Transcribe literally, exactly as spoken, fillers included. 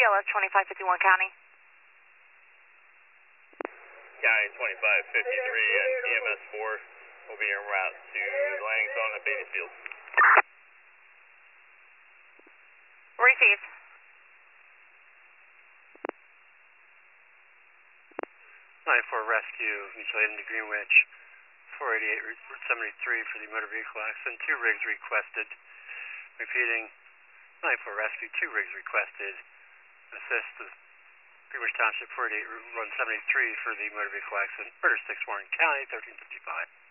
L S twenty-five fifty-one County. County twenty-five fifty-three and E M S four will be en route to the landing zone at Beatty Field. Received. ninety-four Rescue, mutual aid into Greenwich, four eighty-eight Route seventy-three for the motor vehicle accident, two rigs requested. Repeating, ninety-four Rescue, two rigs requested. Assist the Greenwich Township four eighty-eight Route one seventy-three for the motor vehicle accident, murder six Warren County, thirteen fifty-five.